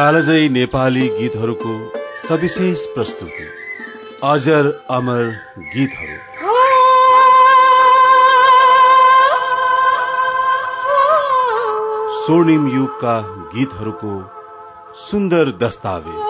कालजयी नेपाली गीतहरूको सविशेष प्रस्तुति अजर अमर गीतहरू। स्वर्णिम युगका गीतहरूको सुन्दर दस्तावेज।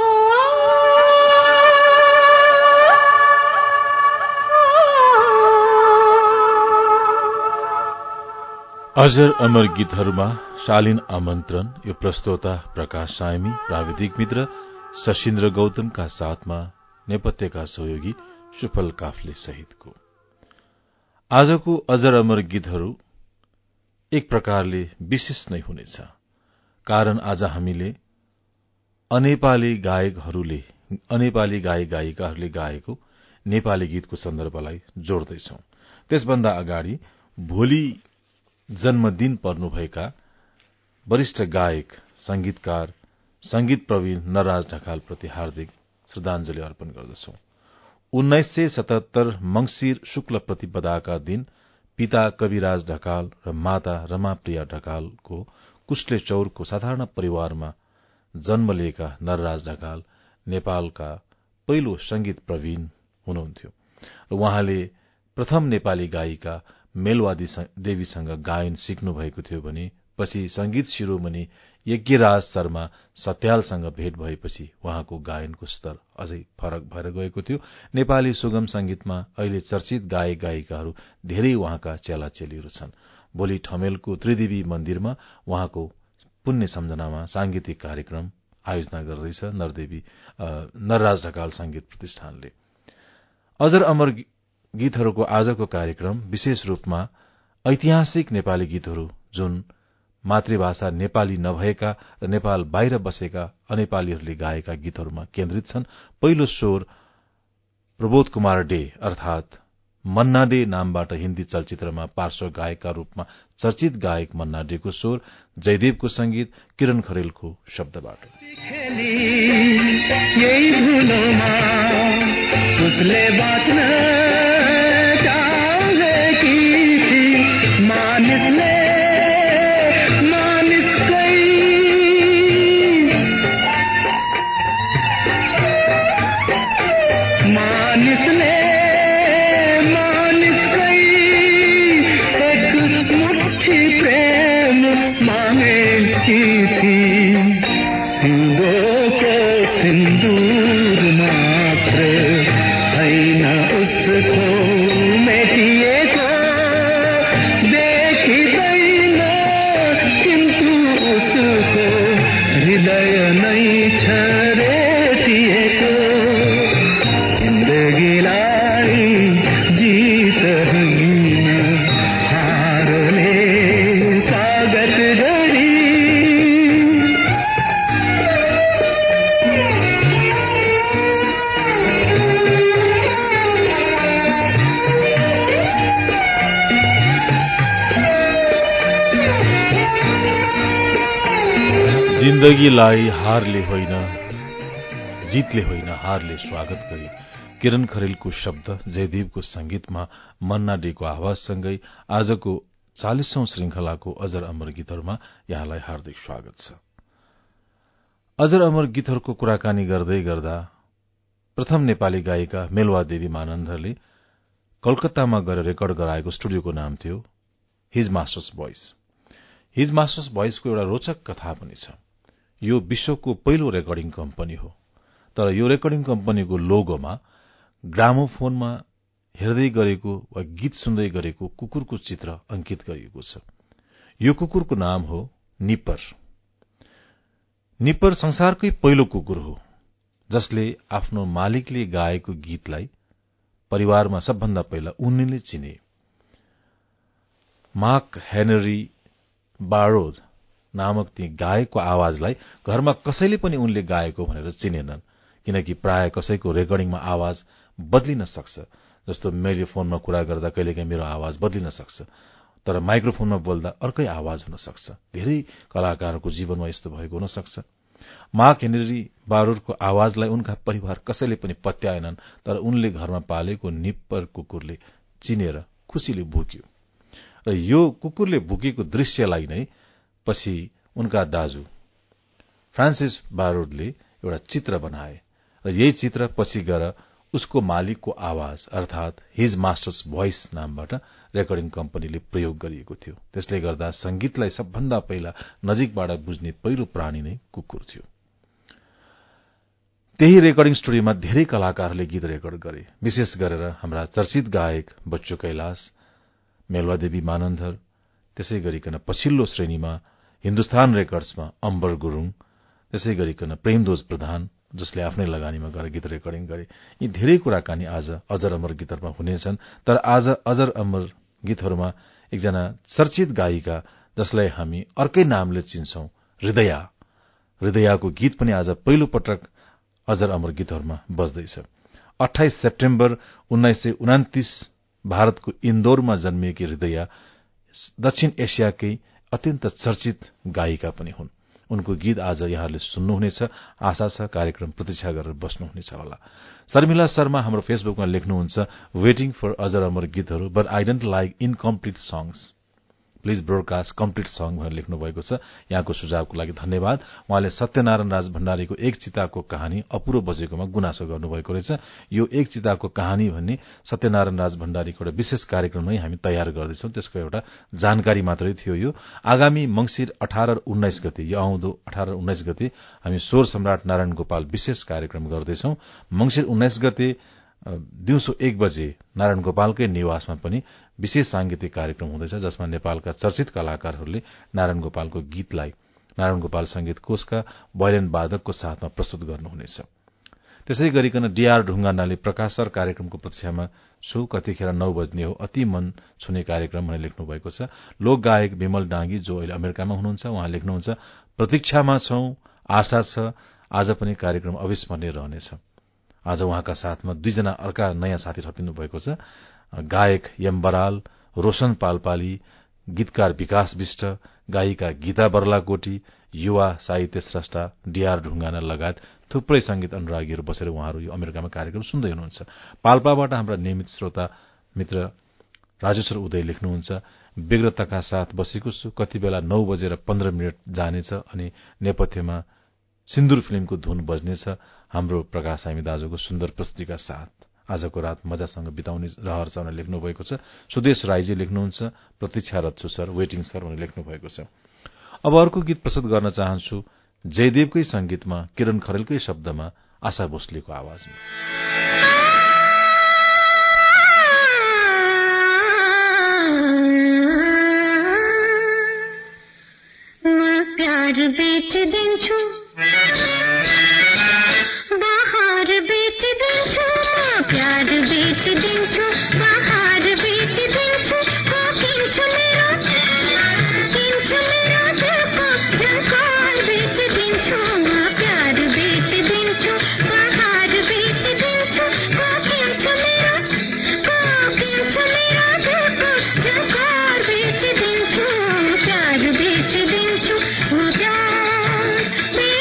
अजर अमर गीतहरूमा शालीन आमन्त्रण। यो प्रस्तोता प्रकाश सायमी, प्राविधिक मित्र शशीन्द्र गौतमका साथमा नेपथ्यका सहयोगी सुफल काफले सहितको आजको अजर अमर गीतहरू एक प्रकारले विशेष नै हुनेछ। कारण आज हामीले अनेपाली गायक गायिकाहरूले गाएको नेपाली गीतको सन्दर्भलाई जोड्दैछौ। त्यसभन्दा अगाडि भोलि जन्मदिन पर्नुभएका वरिष्ठ गायक, संगीतकार, संगीत प्रवीण नरराज ढकालप्रति हार्दिक श्रद्धाञ्जली अर्पण गर्दछौ। 1977 मंगिर शुक्ल प्रतिपदाका दिन पिता कविराज ढकाल र माता रमाप्रिया ढकालको कुस्ले चौरको साधारण परिवारमा जन्म लिएका नरराज ढकाल नेपालका पहिलो संगीत प्रवीण हुनुहुन्थ्यो र उहाँले प्रथम नेपाली गायिका मेलवादी देवीसँग गायन सिक्नु भएको थियो भने पछि संगीत शिरोमणि यज्ञराज शर्मा सत्यालसँग भेट भएपछि उहाँको गायनको स्तर अझै फरक भएर गएको थियो। नेपाली सुगम संगीतमा अहिले चर्चित गायक गायिकाहरू धेरै उहाँका चेलाचेलीहरू छन्। भोलि ठमेलको त्रिदेवी मन्दिरमा उहाँको पुण्य सम्झनामा सांगीतिक कार्यक्रम आयोजना गर्दैछ नरराज ढकाल संगीत प्रतिष्ठानले। अजर अमर गीतहरूको आजको कार्यक्रम विशेष रूपमा ऐतिहासिक नेपाली गीतहरू जुन मातृभाषा नेपाली नभएका र नेपाल बाहिर बसेका अनेपालीहरूले गाएका गीतहरूमा केन्द्रित छन्। पहिलो स्वर प्रबोध कुमार डे अर्थात मन्ना डे नामबाट हिन्दी चलचित्रमा पार्श्व गायकका रूपमा चर्चित गायक मन्ना डेको स्वर, जयदेवको संगीत, किरण खरेलको शब्दबाट। उसले बाँच्न चाहेकी मानिसले जिन्दगीलाई हारले होइन, जितले होइन, हारले स्वागत गरी किरण खरेलको शब्द, जयदेवको संगीतमा मन्ना डेको आवाजसँगै आजको 40औं श्रृंखलाको अजर अमर गीतहरूमा यहाँलाई हार्दिक स्वागत छ। अजर अमर गीतहरूको कुराकानी गर्दै गर्दा प्रथम नेपाली गायिका मेलवा देवी मानन्धरले कलकत्तामा गएर रेकर्ड गराएको स्टुडियोको नाम थियो his master's voice. His master's भोइसको एउटा रोचक कथा पनि छ। यो विश्वको पहिलो रेकर्डिङ कम्पनी हो, तर यो रेकर्डिङ कम्पनीको लोगोमा ग्रामोफोनमा हेर्दै गरेको वा गीत सुन्दै गरेको कुकुरको चित्र अंकित गरिएको छ। यो कुकुरको नाम हो निप्पर। निप्पर संसारकै पहिलो कुकुर हो जसले आफ्नो मालिकले गाएको गीतलाई परिवारमा सबभन्दा पहिला उनले चिने। मार्क हेनरी बारोड नामक ती गायकको आवाजलाई घरमा कसैले पनि उनले गाएको भनेर चिनेनन्, किनकि प्राय कसैको रेकर्डिङमा आवाज बदलिन सक्छ। जस्तो मैले फोनमा कुरा गर्दा कहिलेकाहीँ मेरो आवाज बदलिन सक्छ, तर माइक्रोफोनमा बोल्दा अर्कै आवाज हुन सक्छ। धेरै कलाकारहरूको जीवनमा यस्तो भएको हुन सक्छ। मार्क हेनरी बारोडको आवाजलाई उनका परिवार कसैले पनि पत्याएनन्, तर उनले घरमा पालेको निप्पर कुकुरले चिनेर खुशीले भुक्यो र यो कुकुरले भुकेको दृश्यलाई नै पछि उनका दाजु फ्रान्सिस बारोडले एउटा चित्र बनाए र यही चित्र पछि गएर उसको मालिकको आवाज अर्थात हिज मास्टर्स भोइस नामबाट रेकर्डिङ कम्पनीले प्रयोग गरिएको थियो। त्यसले गर्दा संगीतलाई सबभन्दा पहिला नजिकबाट बुझ्ने पहिलो प्राणी नै कुकुर थियो। त्यही रेकर्डिङ स्टुडियोमा धेरै कलाकारहरूले गीत रेकर्ड गरे, विशेष गरेर हाम्रा चर्चित गायक बच्चु कैलाश, मेलवादेवी मानन्धर, त्यसै गरिकन पछिल्लो श्रेणीमा हिन्दुस्तान रेकर्ड्समा अम्बर गुरूङ, त्यसै गरिकन प्रेमदोज प्रधान, जसले आफ्नै लगानीमा गएर गीत रेकर्डिङ गरे। यी धेरै कुराकानी आज अजर अमर गीतहरूमा हुनेछन्। तर आज अजर अमर गीतहरूमा एकजना चर्चित गायिका जसलाई हामी अर्कै नामले चिन्छौं, हृदयाको गीत पनि आज पहिलो पटक अजर अमर गीतहरूमा बज्दैछ। 28 सेप्टेम्बर 1929 भारतको इन्दौरमा जन्मिएकी हृदया दक्षिण एसियाकै अत्यन्त चर्चित गायिका पनि हुन्। उनको गीत आज यहाँहरूले सुन्नुहुनेछ। आशा छ कार्यक्रम प्रतीक्षा गरेर बस्नुहुनेछ होला। शर्मिला शर्मा हाम्रो फेसबुकमा लेख्नुहुन्छ, वेटिङ फर अजर अमर गीतहरू but I don't like incomplete songs, please broadcast complete song भनेर लेख्नु भएको छ। यहाँको सुझावको लागि धन्यवाद। उहाँले सत्यनारायण राज भण्डारीको एक चिताको कहानी अपुरो बजेकोमा गुनासो गर्नुभएको रहेछ। यो एक चिताको कहानी भन्ने सत्यनारायण राज भण्डारीको एउटा विशेष कार्यक्रम नै हामी तयार गर्दैछौं, त्यसको एउटा जानकारी मात्रै थियो। यो आगामी मंसिर 18 र 19 गते, यो आउँदो 18 र 19 गते हामी स्वर सम्राट नारायण गोपाल विशेष कार्यक्रम गर्दैछौं। मंसिर 19 गते दिउँसो 1 बजे नारायण गोपालकै निवासमा पनि विशेष सांगीतिक कार्यक्रम हुँदैछ, जसमा नेपालका चर्चित कलाकारहरूले नारायण गोपालको गीतलाई नारायण गोपाल संगीत कोषका वायलिन वादकको साथमा प्रस्तुत गर्नुहुनेछ। त्यसै गरिकन डीआर ढुङ्गानाले प्रकाशर कार्यक्रमको प्रतीक्षामा छु, कतिखेर 9 बज्ने हो, अति मन छुने कार्यक्रम भनेर लेख्नु भएको छ। लोक गायक विमल डाँगी जो अहिले अमेरिकामा हुनुहुन्छ, उहाँ लेख्नुहुन्छ, प्रतीक्षामा छौं, आशा छ आज पनि कार्यक्रम अविस्मरणीय रहनेछ। आज उहाँका साथमा 2 जना अर्का नयाँ साथी थपिनु भएको छ। गायक यम बराल, रोशन पालपाली, गीतकार विकास विष्ट, गायिका गीता बर्लाकोटी, युवा साहित्य स्रष्टा डीआर ढुङ्गाना लगायत थुप्रै संगीत अनुरागीहरू बसेर उहाँहरू यो अमेरिकामा कार्यक्रम सुन्दै हुनुहुन्छ। पाल्पाबाट हाम्रा नियमित श्रोता मित्र राजेश्वर उदय लेख्नुहुन्छ, व्यग्रताका साथ बसेको छु, कति बेला 9:15 जानेछ अनि नेपथ्यमा सिन्दूर फिल्मको धुन बज्नेछ। हाम्रो प्रकाश हामी दाजुको सुन्दर प्रस्तुतिका साथ आजको रात मजासँग बिताउने रहर छ भनेर लेख्नु भएको छ। सुदेश राईजी लेख्नुहुन्छ, प्रतीक्षारत छु सर, वेटिङ सर भनेर लेख्नु भएको छ। अब अर्को गीत प्रस्तुत गर्न चाहन्छु, जयदेवकै संगीतमा, किरण खरेलकै शब्दमा, आशा भोसलेको आवाजमा। प्यार बेच दिन्छु, बाहर बेच दिन्छु, प्यार बेच दिन्छु, बाहर बेच दिन्छु, किन्छु मेरो दिलको झन्कार बेच दिन्छु, प्यार बेच दिन्छु, बाहर बेच दिन्छु, किन्छु मेरो दिलको झन्कार बेच दिन्छु, प्यार बेच दिन्छु, प्यार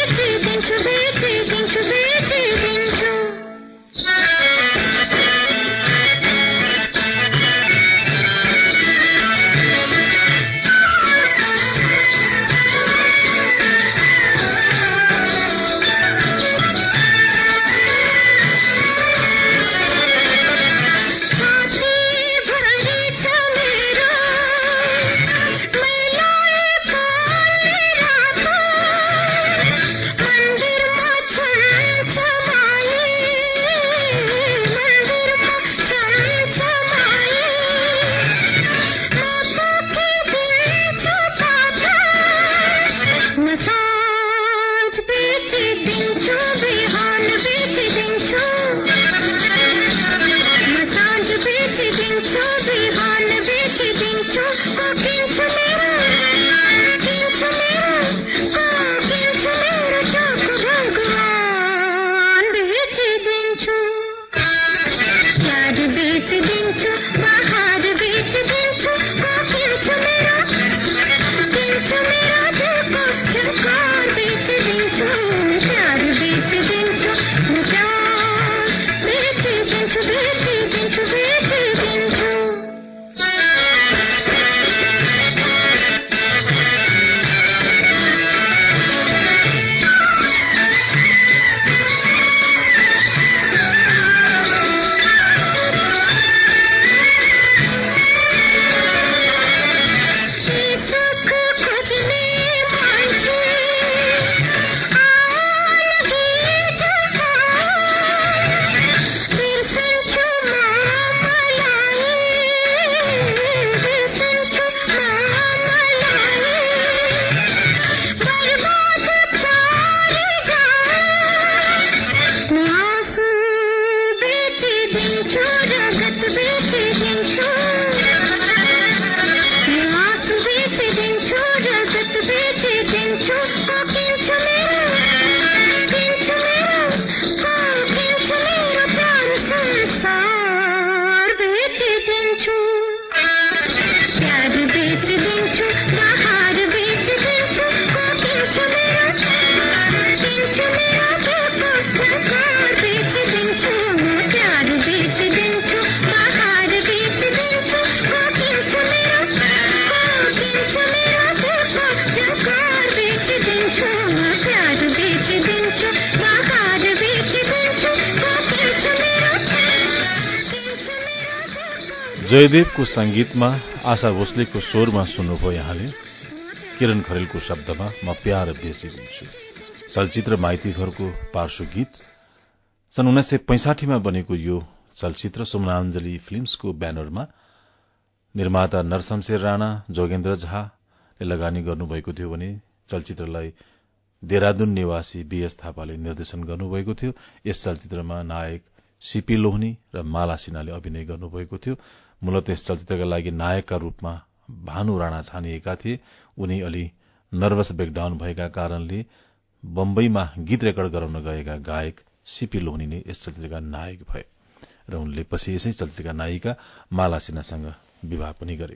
जयदेवको संगीतमा आशा भोसलेको स्वरमा सुन्नुभयो यहाँले। किरण खरेलको शब्दमा म प्यार बेची दिन्छु। चलचित्र माइती घरको पार्श्व गीत। सन् 1965 बनेको यो चलचित्र सुमनाञ्जली फिल्म्सको ब्यानरमा निर्माता नरशमशेर राणा, जोगेन्द्र झाले लगानी गर्नुभएको थियो भने चलचित्रलाई देहरादून निवासी बीएस थापाले निर्देशन गर्नुभएको थियो। यस चलचित्रमा नायक सीपी लोहनी र माला सिन्हाले अभिनय गर्नुभएको थियो। मूलत यस चलचित्रका लागि नायकका रूपमा भानु राणा छानिएका थिए। उनी अलि नर्भस ब्रेकडाउन भएका कारणले बम्बईमा गीत रेकर्ड गराउन गएका गायक सीपी लोहनी नै यस चलचित्रका नायक भए र उनले पछि यसै चलचित्रका नायिका माला सिन्हासँग विवाह पनि गरे।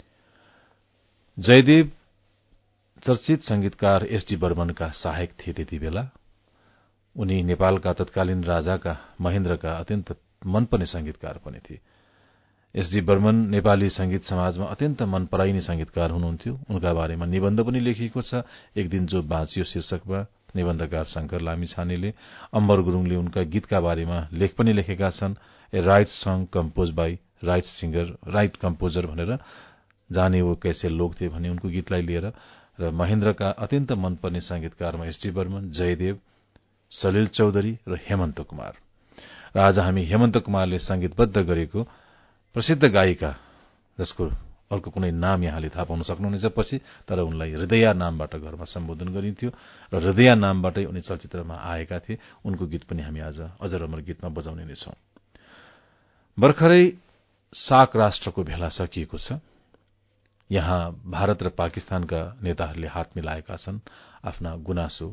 जयदेव चर्चित संगीतकार एसडी बर्मनका सहायक थिए। त्यति बेला उनी नेपालका तत्कालीन राजाका महेन्द्रका अत्यन्त मनपर्ने संगीतकार पनि थिए। एसडी बर्मन नेपाली संगीत समाजमा अत्यन्त मन पराइने संगीतकार हुनुहुन्थ्यो। उनका बारेमा निबन्ध पनि लेखिएको छ। एक दिन जो बाँचियो शीर्षकमा निबन्धकार शंकर लामिछानेले। अम्बर गुरूङले उनका गीतका बारेमा लेख पनि लेखेका छन्। A right song compose by right singer, right composer भनेर, जाने वो कैसे लोग थे भन्ने उनको गीतलाई लिएर। र महेन्द्रका अत्यन्त मनपर्ने संगीतकारमा एसडी बर्मन, जयदेव, सलिल चौधरी र हेमन्त कुमार। र आज हामी हेमन्त कुमारले संगीतबद्ध गरेको प्रसिद्ध गायिका, जसको अर्को कुनै नाम यहाँले थाहा पाउन सक्नुहुनेछ पछि, तर उनलाई हृदया नामबाट घरमा सम्बोधन गरिन्थ्यो र हृदया नामबाटै उनी चलचित्रमा आएका थिए। उनको गीत पनि हामी आज अजर अमर गीतमा बजाउने नै छौं। भर्खरै सार्क राष्ट्रको भेला सकिएको छ। यहाँ भारत र पाकिस्तानका नेताहरूले हात मिलाएका छन्। आफ्ना गुनासो,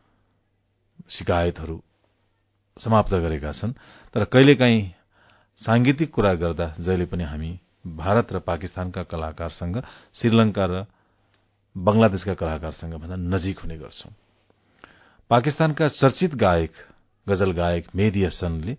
शिकायतहरू समाप्त गरेका छन्। तर कहिलेकाहीँ सांगीतिक कुरा गर्दा जहिले पनि हामी भारत र पाकिस्तानका कलाकारसँग, श्रीलंका र बंगलादेशका कलाकारसँग भन्दा नजिक हुने गर्छौं। पाकिस्तानका चर्चित गायक, गजल गायक मेहदी हसनले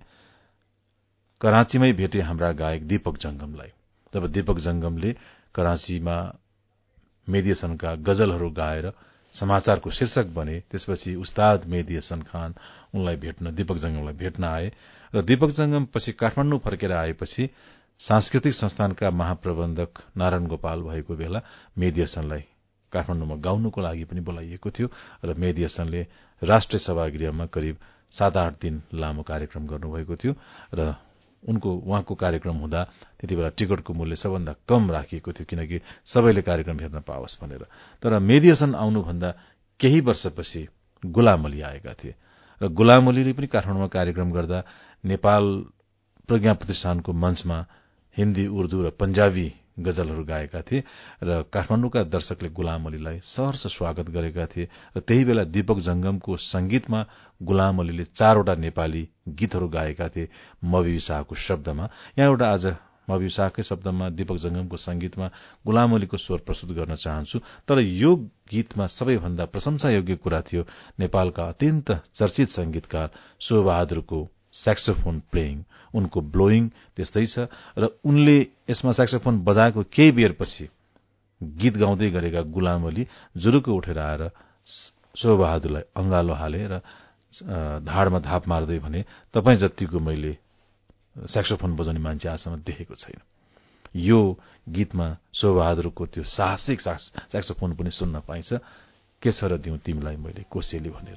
कराँचीमै भेटे हाम्रा गायक दीपक जंगमलाई। जब दीपक जंगमले कराँचीमा मेहदी हसनका गजलहरू गाएर समाचारको शीर्षक बने, त्यसपछि उस्ताद मेहदी हसन खान उनलाई भेट्न, दीपक जंगमलाई भेट्न आए र दीपक जंगम पछि काठमाडौँ फर्केर आएपछि सांस्कृतिक संस्थानका महाप्रबन्धक नारायण गोपाल भएको बेला मेहदी हसनलाई काठमाडौँमा गाउनुको लागि पनि बोलाइएको थियो र मेहदी हसनले राष्ट्रिय सभागृहमा करिब 7-8 दिन लामो कार्यक्रम गर्नुभएको थियो र उहाँको कार्यक्रम हुँदा त्यति बेला टिकटको मूल्य सबभन्दा कम राखिएको थियो, किनकि सबैले कार्यक्रम हेर्न पाओस् भनेर। तर मेहदी हसन आउनुभन्दा केही वर्षपछि गुलाम अली आएका थिए र गुलाम अलीले पनि काठमाडौँमा कार्यक्रम गर्दा नेपाल प्रज्ञा प्रतिष्ठानको मञ्चमा हिन्दी, उर्दू र पंजाबी गजलहरू गाएका थिए र काठमाडौँका दर्शकले गुलाम अलीलाई सहर्ष स्वागत गरेका थिए र त्यही बेला दीपक जंगमको संगीतमा गुलाम अलीले 4वटा नेपाली गीतहरू गाएका थिए मवि शाहको शब्दमा। यहाँ एउटा आज मवि शाहकै शब्दमा दीपक जंगमको संगीतमा गुलाम अलीको स्वर प्रस्तुत गर्न चाहन्छु। तर यो गीतमा सबैभन्दा प्रशंसायोग्य कुरा थियो नेपालका अत्यन्त चर्चित संगीतकार शोभबहादुरको स्याक्सोफोन प्लेइङ, उनको ब्लोइङ त्यस्तै छ र उनले यसमा स्याक्सोफोन बजाएको केही बेरपछि गीत गाउँदै गरेका गुलाम अली जुरुक्क उठेर आएर शोभबहादुरलाई अंगालो हाले र धाडमा धाप मार्दै भने, तपाई जतिको मैले स्याक्सोफोन बजाउने मान्छे आजसम्म देखेको छैन। यो गीतमा शोभबहादुरको त्यो साहसिक स्याक्सोफोन पनि सुन्न पाइन्छ। के छ र दिउँ तिमीलाई मैले कोसेली भनेर।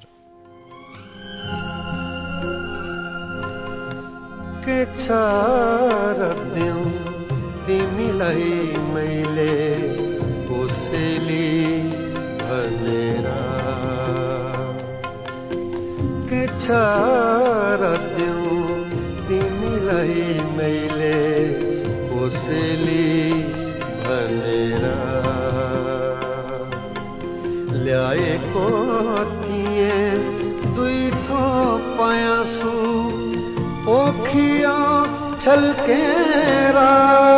के छ र दिउँ तिमीलाई मैले कोसेली भनेर, के छ र दिउँ तिमीलाई मैले कोसेली भनेर, ल्याएको थिए 2 थोक पयासु ओखिया छल्केरा,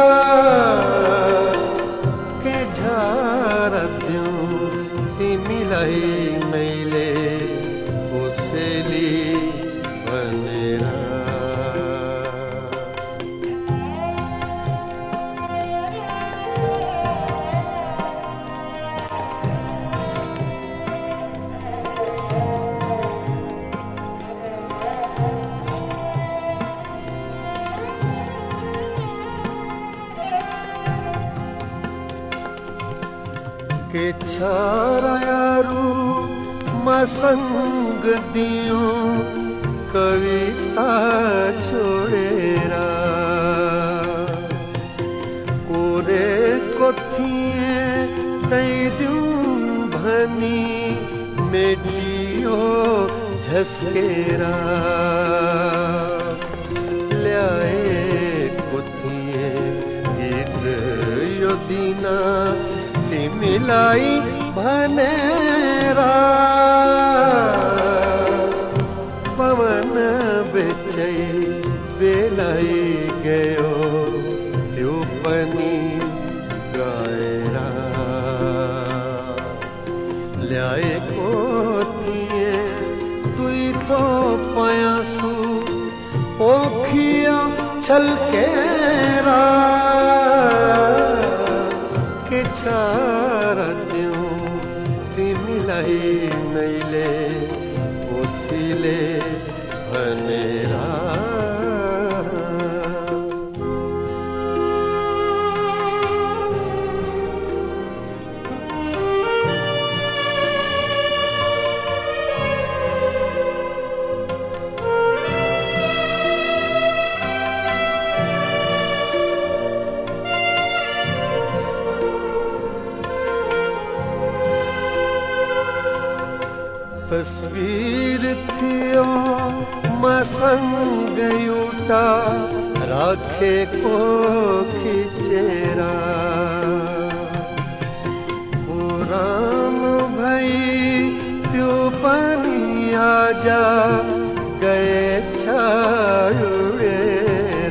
के झर दिउँ तिमीलाई मैले कोसेली भनेर। के छायारू मसंग दियो कविता छोडेर कोरे कोथिए तैदिउँ भनी मेटियो झस्केर ल्याएको थिए गीत यो दिन तिमीलाई भनेर पवन बेचै बेलाई गयो त्यो पनि गएर ल्याएको थिए दुई थोप पयासु पोखियो छल्केर के छार दिउँ तिमीलाई मैले कोसीले भनेर तस्वीर थियो मसँग एउटा राखेको खिचेर पुरानो भई त्यो पनि आज गएछ उडेर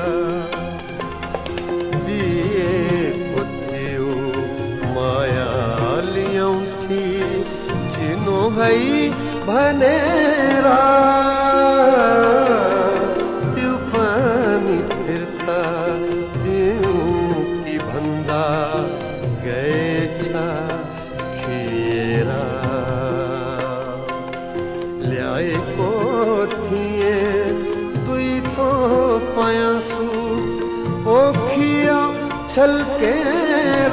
दिएको थियो मायाली औँठी चिनो है भनेर त्यो पनि फिर्ता दिउँ कि भन्दा गएछ खिएर ल्याएको थिए दुई थोप पयासु पोखियो छल्केर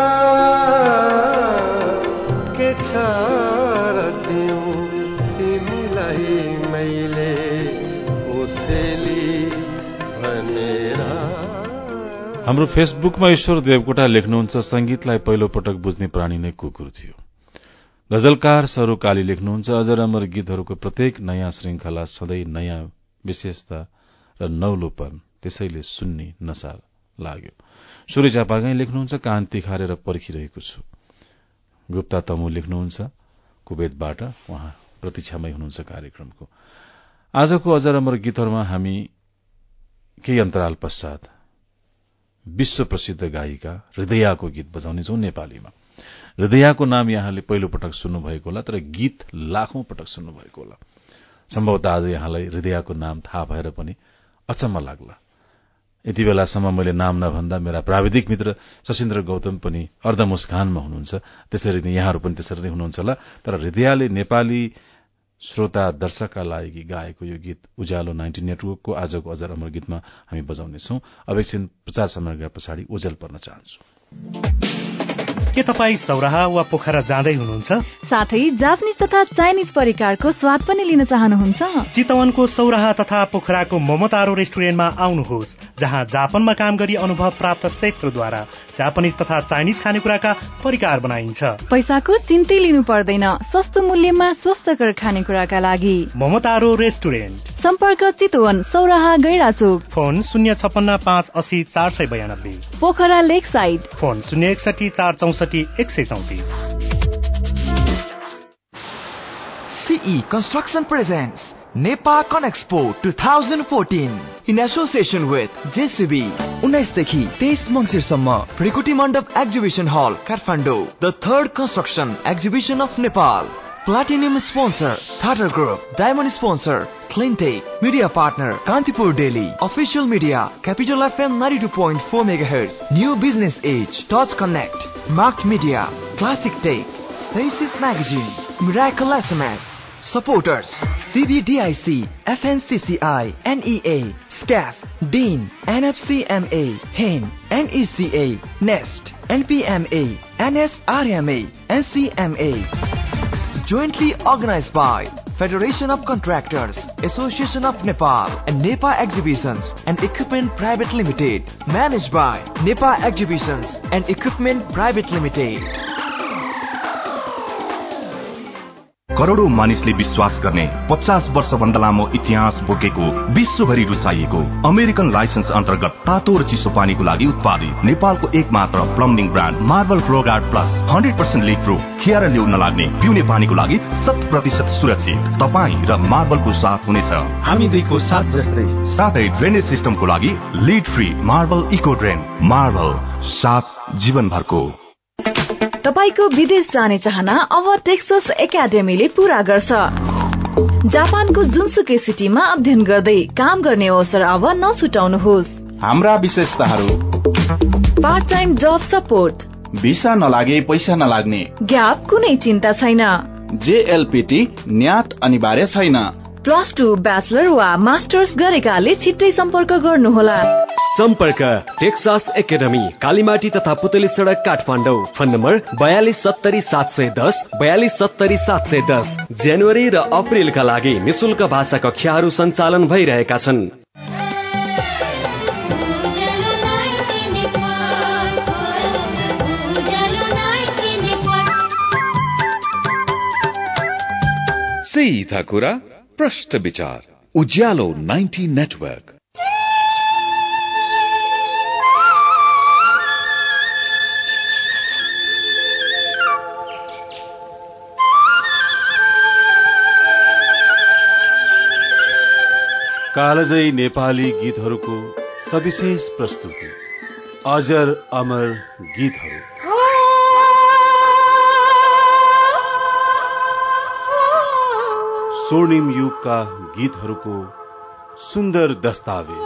के छार दिउँ तिमीलाई मैले कोसेली भनेर। हाम्रो फेसबुकमा ईश्वर देवकोटा लेख्नुहुन्छ, संगीतलाई पहिलो पटक बुझ्ने प्राणी नै कुकुर थियो। गजलकार सरू काली लेख्नुहुन्छ, अजर अमर गीतहरूको प्रत्येक नयाँ श्रृंखला सधैँ नयाँ विशेषता र नौलोपन, त्यसैले सुन्ने नशा लाग्यो। सूर्य चापागाई लेख्नुहुन्छ, कान तिखारेर पर्खिरहेको छु। गुप्ता तमु लेख्नुहुन्छ कुवेतबाट, उहाँ प्रतीक्षामै हुनुहुन्छ कार्यक्रमको। आजको अजर अमर गीतहरूमा हामी केही अन्तराल पश्चात विश्व प्रसिद्ध गायिका हृदयाको गीत बजाउनेछौं नेपालीमा। हृदयाको नाम यहाँले पहिलो पटक सुन्नुभएको होला, तर गीत लाखौं पटक सुन्नुभएको होला। सम्भवतः आज यहाँलाई हृदयाको नाम थाहा भएर पनि अचम्म लाग्ला। यति बेलासम्म मैले नाम नभन्दा मेरा प्राविधिक मित्र सशिन्द्र गौतम पनि अर्ध मुस्कानमा हुनुहुन्छ, त्यसरी नै यहाँहरू पनि त्यसरी नै हुनुहुन्छ होला। तर हृदयाले नेपाली श्रोता दर्शकका लागि गाएको यो गीत उज्यालो 90 नेटवर्कको आजको अजर अमर गीतमा हामी बजाउनेछौं। अब एकछिन प्रचार सामग्री पछाडि ओझेल पर्न चाहन्छु। के तपाईँ सौराहा वा पोखरा जाँदै हुनुहुन्छ? साथै जापानिज तथा चाइनिज परिकारको स्वाद पनि लिन चाहनुहुन्छ? चितवनको सौराहा तथा पोखराको ममतारो रेस्टुरेन्टमा आउनुहोस्, जहाँ जापानमा काम गरी अनुभव प्राप्त शेफद्वारा जापानिज तथा चाइनिज खानेकुराका परिकार बनाइन्छ। पैसाको चिन्ता लिनु पर्दैन, सस्तो मूल्यमा स्वस्थकर खानेकुराका लागि ममतारो रेस्टुरेन्ट। सम्पर्क Chitwan Sauraha Gairachok, phone 056 580 492, Pokhara lake side, phone 061 464 134। CE Construction presents Nepal Conexpo 2014 in association with JCB. 19 देखि 23 मङ्सिरसम्म Trikuti Mandap exhibition hall Kathmandu, the third construction exhibition of Nepal. Platinum sponsor Tata Group, Diamond sponsor Cleantech, media partner Kantipur Daily, official media Capital FM 92.4 MHz, New Business Age, Touch Connect, Mark Media, Classic Tech, Spaces Magazine, Miracle SMS. Supporters CBDIC, FNCCI, NEA, SCAF, DEAN, NFCMA, HEN, NECA, NEST, NPMA, NSRMA, NCMA. Jointly organized by Federation of Contractors, Association of Nepal and NEPA Exhibitions and Equipment Private Limited. Managed by NEPA Exhibitions and Equipment Private Limited. करोडौं मानिसले विश्वास गर्ने 50 वर्षभन्दा लामो इतिहास बोकेको विश्वभरि रुचाइएको American licence अन्तर्गत तातो र चिसो पानीको लागि उत्पादित नेपालको एकमात्र plumbing brand marble flowguard plus 100% leak proof, खियारा ल्याउन नलाग्ने पिउने पानीको लागि 100% सुरक्षित तपाईँ र मार्बलको साथ हुनेछ। हामी दुईको साथ जस्तै। साथै ड्रेनेज सिस्टमको लागि lead free marble eco drain. Marble साथ जीवनभरको। तपाईको विदेश जाने चाहना अब टेक्सस एकाडेमीले पूरा गर्छ। जापानको जुनसुकै सिटीमा अध्ययन गर्दै काम गर्ने अवसर अब नछुटाउनुहोस्। हाम्रा विशेषताहरू: part time job support, visa नलागे पैसा नलाग्ने, ग्याप कुनै चिन्ता छैन, JLPT न्याट अनिवार्य छैन, +2 ब्याचलर वा मास्टर्स गरेकाले छिट्टै सम्पर्क गर्नुहोला। सम्पर्क टेक्सास एकाडेमी, कालीमाटी तथा पुतली सडक, काठमाडौँ। Phone number 4270-710, 4270-710। जनवरी र अप्रिलका लागि निशुल्क भाषा कक्षाहरू सञ्चालन भइरहेका छन्। सीधा कुरा, प्रश्न विचार, उज्यालो 90 नेटवर्क। कालजयी नेपाली गीतहरूको सविशेष प्रस्तुति अजर अमर गीतहरू। स्वर्णिम युगका गीतहरूको सुन्दर दस्तावेज।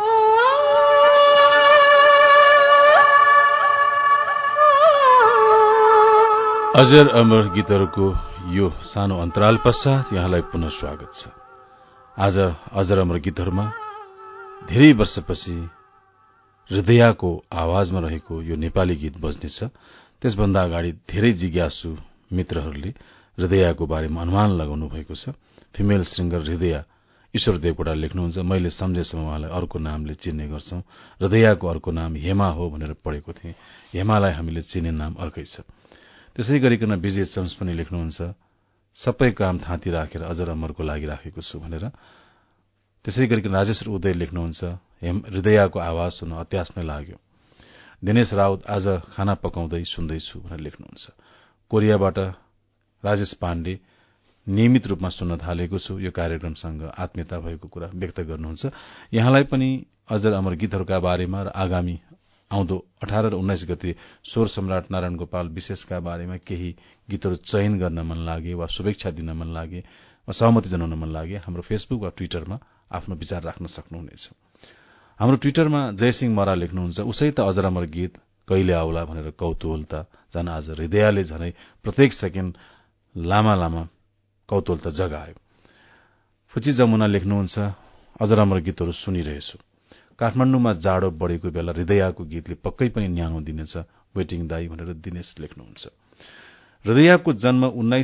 अजर अमर गीतहरूको यो सानो अन्तराल पश्चात यहाँलाई पुनः स्वागत छ। आज अजर अमर गीतहरूमा धेरै वर्षपछि हृदयको आवाजमा रहेको यो नेपाली गीत बज्नेछ। त्यसभन्दा अगाडि धेरै जिज्ञासु मित्रहरूले हृदयको बारेमा अनुमान लगाउनु भएको छ। फिमेल सिंगर हृदय ईश्वर देवकोटा लेख्नुहुन्छ, मैले सम्झेसम्म उहाँलाई अर्को नामले चिन्ने गर्छौं। हृदयको अर्को नाम हेमा हो भनेर पढेको थिएँ। हेमालाई हामीले चिन्ने नाम अर्कै छ। त्यसै गरिकन विजय चम्स पनि लेख्नुहुन्छ, सबै काम थाँती राखेर अजर अमरको लागि राखेको छु भनेर। त्यसै गरिकन राजेश्वर उदय लेख्नुहुन्छ, हृदयको आवाज सुन्न अत्यास नै लाग्यो। दिनेश राउत आज खाना पकाउँदै सुन्दैछु भनेर लेख्नुहुन्छ। कोरियाबाट राजेश पाण्डे नियमित रूपमा सुन्न थालेको छु, यो कार्यक्रमसँग आत्मीयता भएको कुरा व्यक्त गर्नुहुन्छ। यहाँलाई पनि अजर अमर गीतहरूका बारेमा र आगामी आउँदो 18 र 19 गते स्वर सम्राट नारायण गोपाल विशेषका बारेमा केही गीतहरू चयन गर्न मन लागे वा शुभेच्छा दिन मन लागे वा सहमति जनाउन मन लागे हाम्रो फेसबुक वा ट्विटरमा आफ्नो विचार राख्न सक्नुहुनेछ। हाम्रो ट्विटरमा जयसिंह मरा लेख्नुहुन्छ, उसै त अजर अमर गीत कहिले आउला भनेर कौतूहलता झन आज हृदयले झनै प्रत्येक सेकेन्ड लामा लामा कौतूहलता जगायो। फुची जमुना लेख्नुहुन्छ, अजर अमर गीतहरू सुनिरहेछु। काठमाडौँमा जाडो बढेको बेला हृदयको गीतले पक्कै पनि न्यानो दिनेछ, वेटिङ दाई भनेर दिनेश लेख्नुहुन्छ। हृदयको जन्म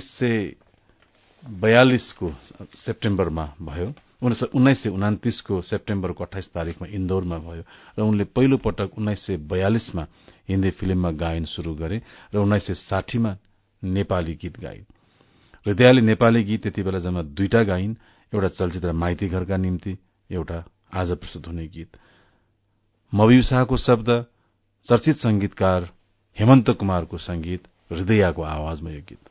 1942 को सेप्टेम्बरमा भयो। 1929 को सेप्टेम्बरको 28 तारिकमा इन्दौरमा भयो र उनले पहिलो पटक 1942 मा हिन्दी फिल्ममा गायन शुरू गरे र 1960 मा नेपाली गीत गाइन्। हृदयले नेपाली गीत त्यति बेला जम्मा 2टा गाइन्, एउटा चलचित्र माइती घरका निम्ति, एउटा आज प्रस्तुत हुने गीत। मविउसाको शब्द, चर्चित संगीतकार हेमन्त कुमारको संगीत, हृदयको आवाजमा यो गीत।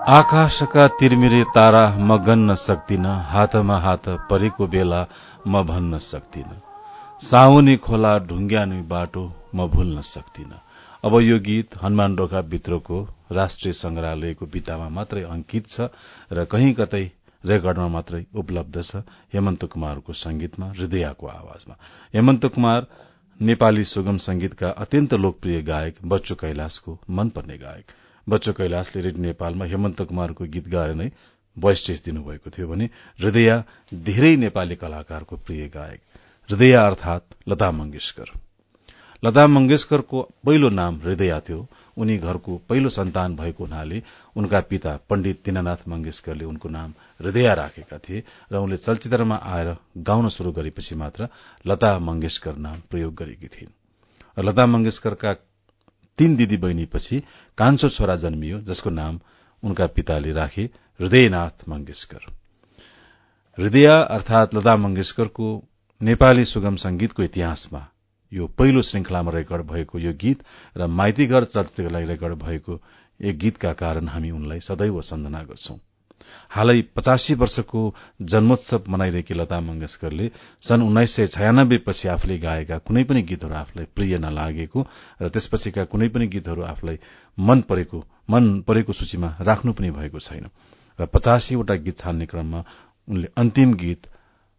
आकाशका तिरमिरे तारा म गन्न सक्दिन, हातमा हात परेको बेला म भन्न सक्दिन, साउनी खोला ढुङ्ग्यानी बाटो म भुल्न सक्दिन। अब यो गीत हनुमान ढोका भित्रको राष्ट्रिय संग्रहालयको भित्तामा मात्रै अंकित छ र कहीं कतै रेकर्डमा मात्रै उपलब्ध छ। हेमन्त कुमारको संगीतमा, हृदयको आवाजमा। हेमन्त कुमार नेपाली सुगम संगीतका अत्यन्त लोकप्रिय गायक बच्चु कैलाशको मनपर्ने गायक। बच्चु कैलाशले रेडियो नेपालमा हेमन्त कुमारको गीत गाएर नै भोइस टेस्ट दिनुभएको थियो भने हृदय धेरै नेपाली कलाकारको प्रिय गायक। हृदय अर्थात लता मंगेशकर। लता मंगेशकरको पहिलो नाम हृदय थियो। उनी घरको पहिलो सन्तान भएको हुनाले उनका पिता पण्डित दीननाथ मंगेशकरले उनको नाम हृदय राखेका थिए र उनले चलचित्रमा आएर गाउन शुरू गरेपछि मात्र लता मंगेशकर नाम प्रयोग गरेकी थिइन्। लता मंगेशकरका 3 दिदी बहिनीपछि कान्छो छोरा जन्मियो जसको नाम उनका पिताले राखे हृदयनाथ मंगेशकर। हृदय अर्थात लता मंगेशकरको नेपाली सुगम संगीतको इतिहासमा यो पहिलो श्रृंखलामा रेकर्ड भएको यो गीत र माइतीघर चलचित्रलाई रेकर्ड भएको एक गीतका कारण हामी उनलाई सदैव सम्झना गर्छौं। हालै 85 वर्षको जन्मोत्सव मनाइरहेकी लता मंगेशकरले सन् 1996 पछि आफूले गाएका कुनै पनि गीतहरू आफूलाई प्रिय नलागेको र त्यसपछिका कुनै पनि गीतहरू आफूलाई मन परेको सूचीमा राख्नु पनि भएको छैन र 85 वटा गीत छान्ने क्रममा उनले अन्तिम गीत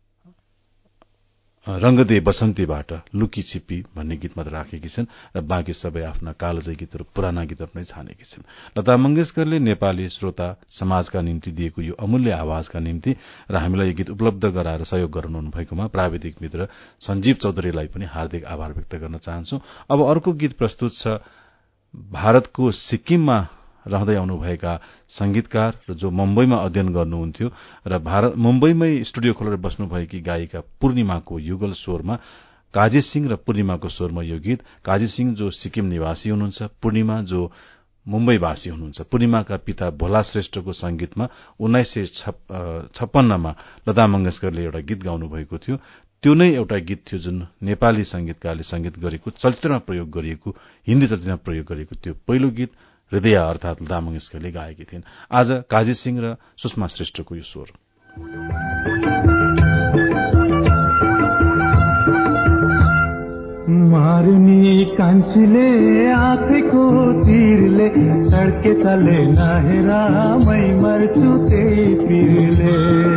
रंगदे बसन्तीबाट लुकी छिपी भन्ने गीत मात्र राखेकी छन् र बाँकी सबै आफ्ना कालजयी गीतहरू पुराना गीतहरू नै छानेकी छन्। लता मंगेशकरले नेपाली श्रोता समाजका निम्ति दिएको यो अमूल्य आवाजका निम्ति र हामीलाई यो गीत उपलब्ध गराएर सहयोग गर्नुहुने भएकोमा प्राविधिक मित्र सञ्जीव चौधरीलाई पनि हार्दिक आभार व्यक्त गर्न चाहन्छु। अब अर्को गीत प्रस्तुत छ भारतको सिक्किममा रहँदै आउनुभएका संगीतकार र जो मुम्बईमा अध्ययन गर्नुहुन्थ्यो र मुम्बईमै स्टुडियो खोलेर बस्नुभएकी गायिका पूर्णिमाको युगल स्वरमा काजी सिंह र पूर्णिमाको स्वरमा यो गीत। काजी सिंह जो सिक्किम निवासी हुनुहुन्छ, पूर्णिमा जो मुम्बईवासी हुनुहुन्छ। पूर्णिमाका पिता भोला श्रेष्ठको संगीतमा 1956 मा लता मंगेशकरले एउटा गीत गाउनु भएको थियो। त्यो नै एउटा गीत थियो जुन नेपाली संगीतकारले संगीत गरेको चलचित्रमा प्रयोग गरिएको, हिन्दी चलचित्रमा प्रयोग गरिएको त्यो पहिलो गीत हृदय अर्थात लता मंगेशकरले गाएकी थिइन्। आज काजी सिंह र सुषमा श्रेष्ठको यो स्वर। मारुनी कान्छीले आँखेको तीरले सड्के चले नहेरा मै मर्छु त्यही पिरले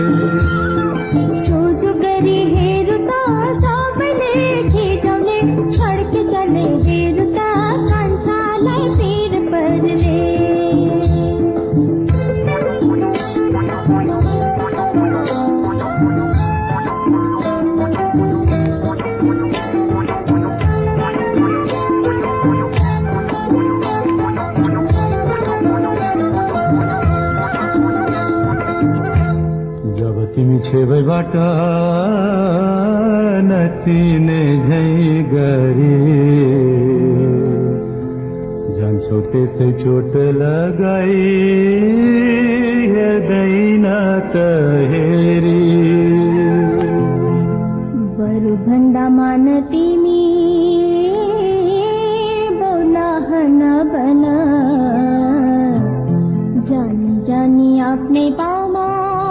सोझो गरी हेरु त सबैले खिचाउने सड्के चले हेरु त कान्छालाई पिर पर्ने छेवैबाट नचिने झै गरी जान्छौ त्यसै चोट लगाई हेर्दैन त हेरी बरु भन्दा मान तिमी बोलाहन बन जानी जानी आफ्नै पाउमा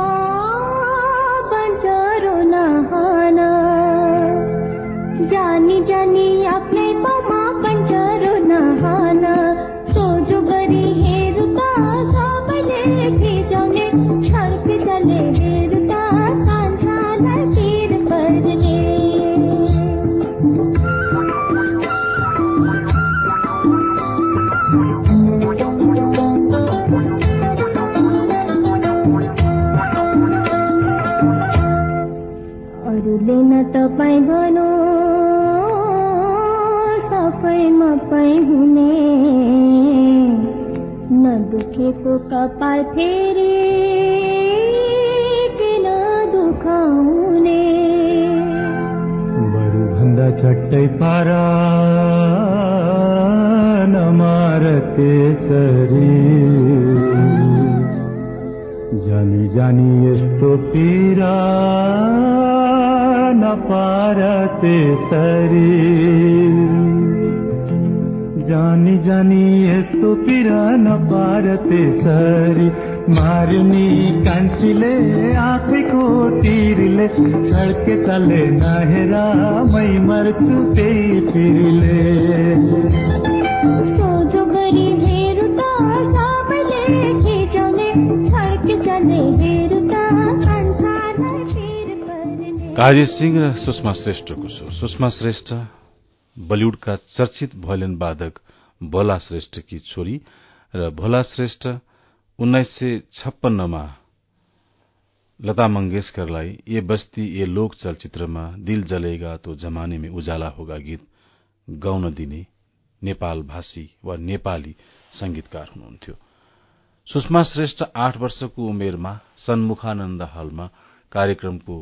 जानी जानी आफ्नै पाउमा पञ्चरो नहान सोझो गरी हेरु त सबैले खिचाउने छर्क चले हेरु त कान्छालाई पिर पर्ने अरूले न तपाईँ भनो सफैमा पै हुने नदुखेको कपाल फेरि किन दुखाउने बरु भन्दा चट्टै पारा नमार त्यसरी जानी जानी यस्तो पीरा नपार त्यसरी जानी जानी यस्तो पीरा नपार त्यसरी मार्नी कान्छीले आँखैको तीरले छड्के चले नहेरा मै मर्छु त्यही पिरले सोझो गरी हेरु त सबैले खिचाउने छड्के चले हेरु त संसारलाई फिर पर्ने। कार्य सिंह र सुषमा श्रेष्ठको स्वर। सुषमा श्रेष्ठ बलिउडका चर्चित भोलिन वादक भोला श्रेष्ठकी छोरी र भोला श्रेष्ठ 1956 लता मंगेशकरलाई ये बस्ती ये लोक चलचित्रमा दिल जलेगा तो जमाने में उजाला होगा गीत गाउन दिने नेपाल भाषी वा नेपाली संगीतकार हुनुहुन्थ्यो। सुषमा श्रेष्ठ 8 वर्षको उमेरमा सन्मुखानन्द हलमा कार्यक्रमको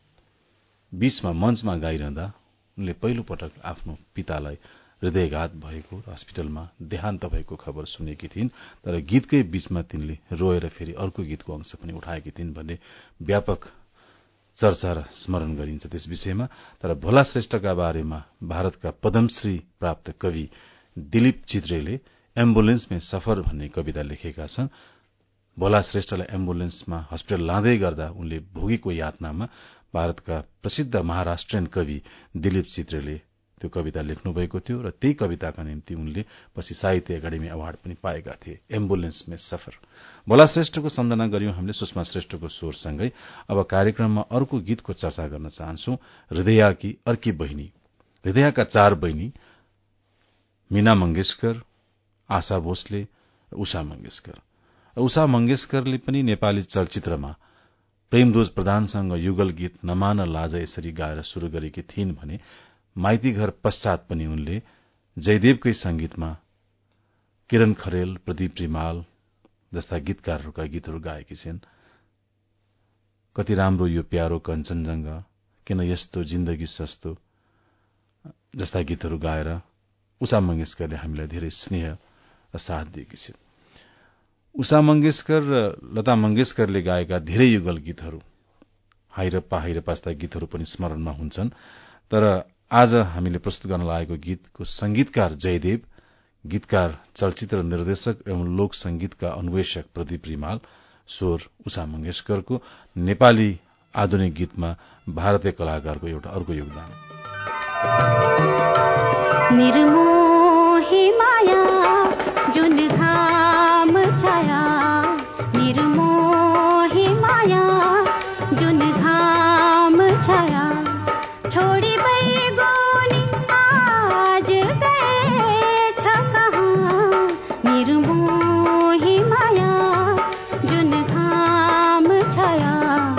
बीचमा मञ्चमा गाइरहँदा उनले पहिलो पटक आफ्नो पितालाई हृदयघात भएको र अस्पतालमा देहान्त भएको खबर सुनेकी थिइन्। तर गीतकै बीचमा तिनले रोएर फेरि अर्को गीतको अंश पनि उठाएकी थिइन् भन्ने व्यापक चर्चा र स्मरण गरिन्छ त्यस विषयमा। तर भोला श्रेष्ठका बारेमा भारतका पद्मश्री प्राप्त कवि दिलीप चित्रेले एम्बुलेन्स में सफर भन्ने कविता लेखेका छन्। भोला श्रेष्ठलाई एम्बुलेन्समा अस्पताल लाँदै गर्दा उनले भोगेको यातनामा भारतका प्रसिद्ध महाराष्ट्रियन कवि दिलीप चित्रेले त्यो कविता लेख्नु भएको थियो र त्यही कविताका निम्ति उनले पछि साहित्य एकाडेमी अवार्ड पनि पाएका थिए। एम्बुलेन्स में सफर। भोला श्रेष्ठको सम्झना गर्यौं हामीले सुषमा श्रेष्ठको स्वरसँगै। अब कार्यक्रममा अर्को गीतको चर्चा गर्न चाहन्छौं, हृदयाकी अर्की बहिनी। हृदयका 4 बहिनी मीना मंगेशकर, आशा भोसले र उषा मंगेशकर। उषा मंगेशकरले पनि नेपाली चलचित्रमा प्रेमदोज प्रधानसँग युगल गीत नमान लाज यसरी गाएर शुरू गरेकी थिइन् भने माइती घर पश्चात पनि उनले जयदेवकै संगीतमा किरण खरेल, प्रदीप रिमाल जस्ता गीतकारहरूका गीतहरू गाएकी छिन्। कति राम्रो यो प्यारो कञ्चनजंघा, किन यस्तो जिन्दगी सस्तो जस्ता गीतहरू गाएर उषा मंगेशकरले हामीलाई धेरै स्नेह र साथ दिएकी छिन्। उषा मंगेशकर र लता मंगेशकरले गाएका धेरै युगल गीतहरू हाइरप्पा जस्ता गीतहरू पनि स्मरणमा हुन्छन्। तर आज हामीले प्रस्तुत गर्न लागेको गीतको संगीतकार जयदेव, गीतकार चलचित्र निर्देशक एवं लोक संगीतका अन्वेषक प्रदीप रिमाल, स्वर उषा मंगेशकरको नेपाली आधुनिक गीतमा भारतीय कलाकारको एउटा अर्को योगदान। निर्मोही माया जुन घाम छाया, निर्मोही माया जुन घाम छाया, छोडी बैगुनी आज गए छ कहाँ, निर्मोही माया जुन घाम छाया।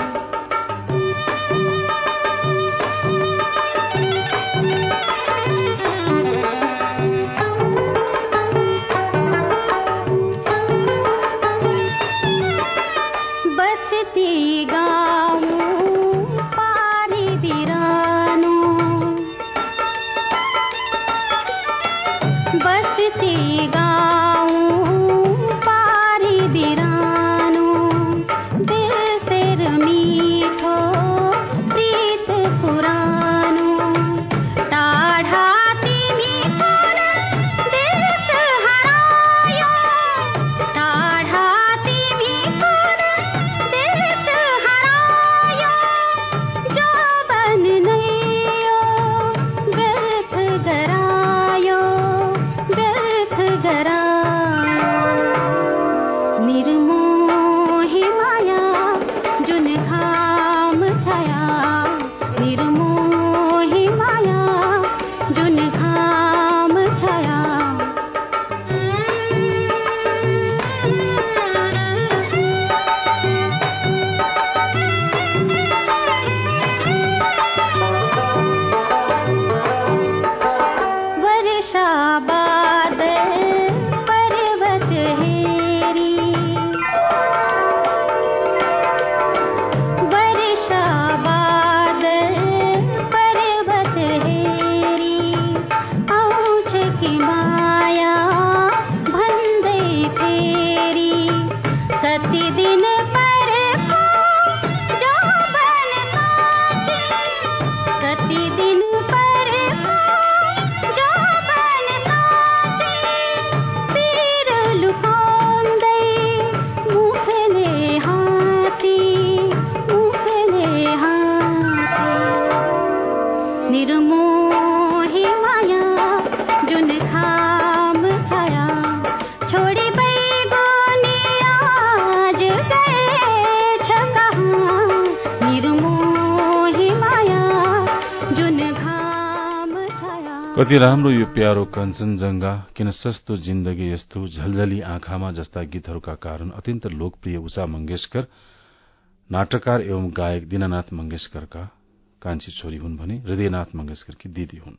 बसती गाँव पारी बिरानो, बसती गाँव पारी बिरानो, दिल सेर मीठो प्रीत पुरानो, टाढा तिमी कुन देश हरायो, टाढा तिमी कुन देश हरायो, जौवन नै यो व्यर्थ गरायो, व्यर्थ गरायो। कति राम्रो यो प्यारो कञ्चनजंघा, किन सस्तो जिन्दगी यस्तो, झलझली आँखामा जस्ता गीतहरूका कारण अत्यन्त लोकप्रिय उषा मंगेशकर नाटककार एवं गायक दीनानाथ मंगेशकरका कान्छी छोरी हुन् भने हृदयनाथ मंगेशकरकी दिदी हुन्।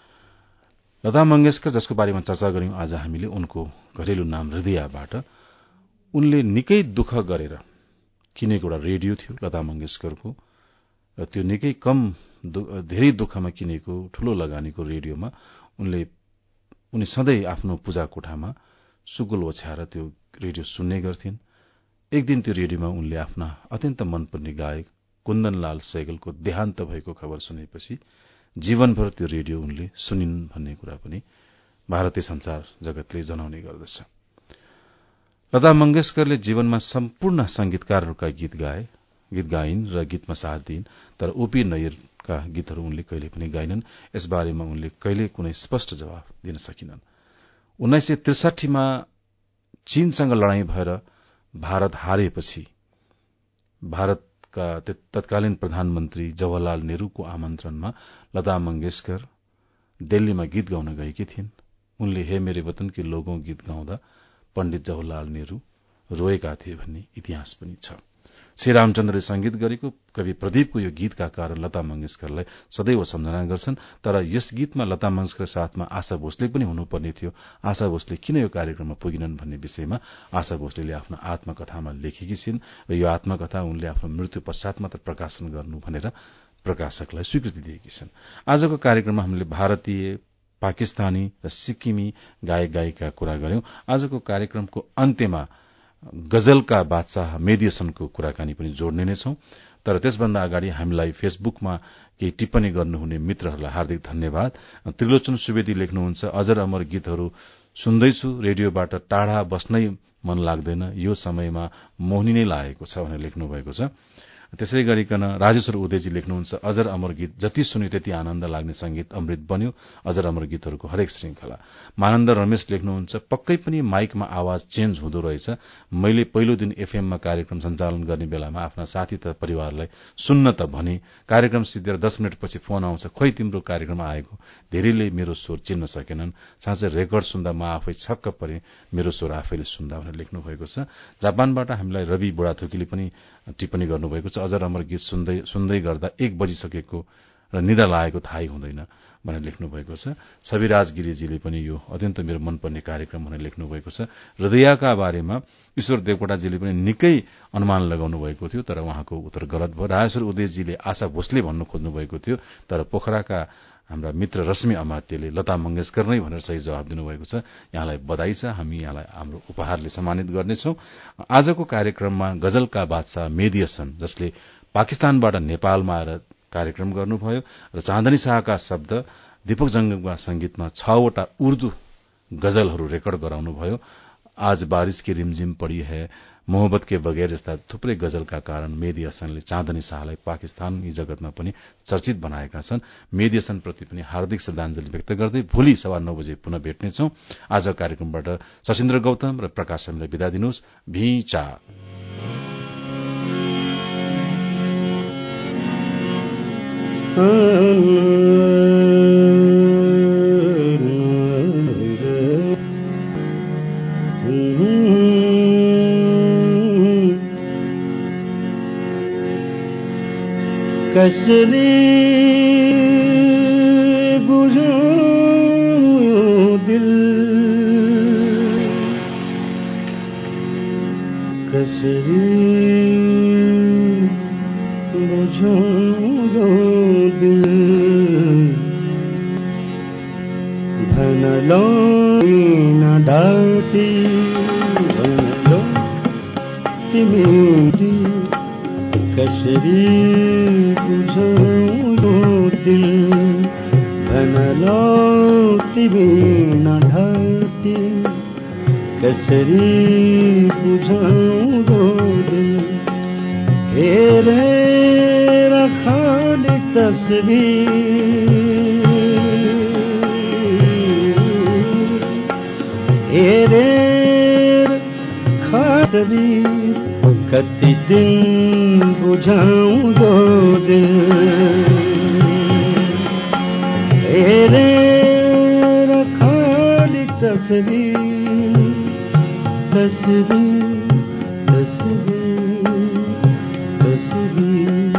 लता मंगेशकर जसको बारेमा चर्चा गर्यौं आज हामीले, उनको घरेलु नाम हृदयाबाट, उनले निकै दुःख गरेर किनेको एउटा रेडियो थियो लता मंगेशकरको, र त्यो निकै कम धेरै दुःखमा किनेको ठूलो लगानीको रेडियोमा उनी सधैँ आफ्नो पूजा कोठामा सुगुल ओछ्याएर त्यो रेडियो सुन्ने गर्थिन्। एक दिन त्यो रेडियोमा उनले आफ्ना अत्यन्त मनपर्ने गायक कुन्दनलाल सैगलको देहान्त भएको खबर सुनेपछि जीवनभर त्यो रेडियो उनले सुनिन् भन्ने कुरा पनि भारतीय संचार जगतले जनाउने गर्दछ। लता मंगेशकरले जीवनमा सम्पूर्ण संगीतकारहरूका गीत गाइन् र गीतमा साथ दिइन्, तर ओपी नैयरका गीतहरू उनले कहिले पनि गाइनन्। यसबारेमा उनले कहिले कुनै स्पष्ट जवाफ दिन सकिनन्। 1963 मा चीनसँग लडाईं भएर भारत हारेपछि भारतका तत्कालीन प्रधानमन्त्री जवाहरलाल नेहरूको आमन्त्रणमा लता मंगेशकर दिल्लीमा गीत गाउन गएकी थिइन्। उनले हे मेरे वतन के लोगों गीत गाउँदा पण्डित जवाहरलाल नेहरू रोएका थिए भन्ने इतिहास पनि छ। श्री रामचन्द्रले संगीत गरेको कवि प्रदीपको यो गीतका कारण लता मंगेशकरलाई सदैव सम्झना गर्छन्। तर यस गीतमा लता मंगेशकर साथमा आशा भोसले पनि हुनुपर्ने थियो। आशा भोसले किन यो कार्यक्रममा पुगिनन् भन्ने विषयमा आशा भोसले आफ्नो आत्मकथामा लेखेकी छिन् र यो आत्मकथा उनले आफ्नो मृत्यु पश्चात मात्र प्रकाशन गर्नु भनेर प्रकाशकलाई स्वीकृति दिएकी छन्। आजको कार्यक्रममा हामीले भारतीय, पाकिस्तानी र सिक्किमी गायक गायिका कुरा गर्यौं। आजको कार्यक्रमको अन्त्यमा गजलका बादशाह मेदिसनको कुराकानी पनि जोड्ने नै छौं। तर त्यसभन्दा अगाडि हामीलाई फेसबुकमा केही टिप्पणी गर्नुहुने मित्रहरूलाई हार्दिक धन्यवाद। त्रिलोचन सुवेदी लेख्नुहुन्छ, अजर अमर गीतहरू सुन्दैछु, रेडियोबाट टाढा बस्नै मन लाग्दैन, यो समयमा मोहनी नै लागेको छ भनेर लेख्नु भएको छ। त्यसै गरिकन राजेश्वर उदयजी लेख्नुहुन्छ, अजर अमर गीत जति सुन्यो त्यति आनन्द लाग्ने संगीत अमृत बन्यो, अजर अमर गीतहरूको हरेक श्रृंखला। मानन्द रमेश लेख्नुहुन्छ, पक्कै पनि माइकमा आवाज चेन्ज हुँदो रहेछ। मैले पहिलो दिन एफएममा कार्यक्रम सञ्चालन गर्ने बेलामा आफ्ना साथी तथा परिवारलाई सुन्न त भने, कार्यक्रम सिद्धेर 10 मिनटपछि फोन आउँछ, खोइ तिम्रो कार्यक्रम आएको। धेरैले मेरो स्वर चिन्न सकेनन्। साँच्चै रेकर्ड सुन्दा म आफै छक्क परे, मेरो स्वर आफैले सुन्दा भनेर लेख्नु भएको छ। जापानबाट हामीलाई रवि बुढाथोकीले पनि टिप्पणी गर्नुभएको छ, अजर अमर गीत सुन्दै गर्दा 1 बजिसकेको र निद्रा लागेको थाहै हुँदैन भनेर लेख्नु भएको छ। छविराज गिरिजीले पनि यो अत्यन्त मेरो मनपर्ने कार्यक्रम भनेर लेख्नु भएको छ। हृदयका बारेमा ईश्वर देवकोटाजीले पनि निकै अनुमान लगाउनु भएको थियो, तर उहाँको उत्तर गलत भयो। राजेश्वर उदयजीले आशा भोसले भन्नु खोज्नु भएको थियो, तर पोखराका हाम्रा मित्र रश्मि अमात्यले लता मंगेशकर नै भनेर सही जवाब दिनुभएको छ। यहाँलाई बधाई छ। हामी यहाँलाई हाम्रो उपहारले सम्मानित गर्नेछौं। आजको कार्यक्रममा गजलका बादशाह मेदी हसन, जसले पाकिस्तानबाट नेपालमा आएर कार्यक्रम गर्नुभयो, र चाँदनी शाहका शब्द, दीपक जंगमका संगीतमा 6 वटा उर्दू गजलहरू रेकर्ड गराउनुभयो। आज बारिश की रिमझिम पड़ी है, मोहब्बत के बगैर जस्ता थुप्रै गजलका कारण मेदी हसनले चाँदनी शाहलाई पाकिस्तानी जगतमा पनि चर्चित बनाएका छन्। मेदी हसन प्रति पनि हार्दिक श्रद्धाञ्जली व्यक्त गर्दै भोलि 9:15 बजे पुनः भेट्नेछौं। आज कार्यक्रमबाट सशिन्द्र गौतम र प्रकाश हामीलाई विदा दिनुहोस्। भिचा कसरी बुझाऊं दिल, कसरी बुझाऊं दिल, भनलो न डाटी भनलो तिमी, कसरी बुझाऊं दिल, भनलो तिमी न ढाटी, कसरी बुझाऊं दिल, हेरेर खाली तस्वीर, हेरेर खाली कति दिन बुझाऊं दिल, हेरेर तस्वीर तस्वीर तस्वीर तस्वीर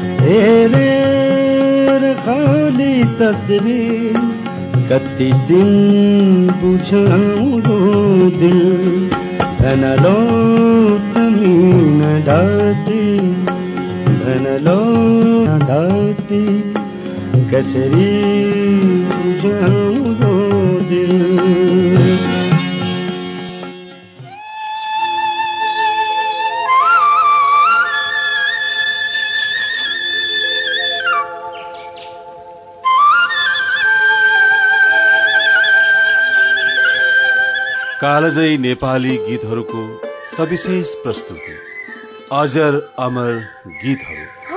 हेरेर खाली तस्वीर कति दिन बुझाउँदो दिल धनलो तमिन डाटी धनलो डाटी कसरी बुझाउँदो दिल कालजयी नेपाली गीतहरूको सविशेष प्रस्तुति अजर अमर गीतहरू।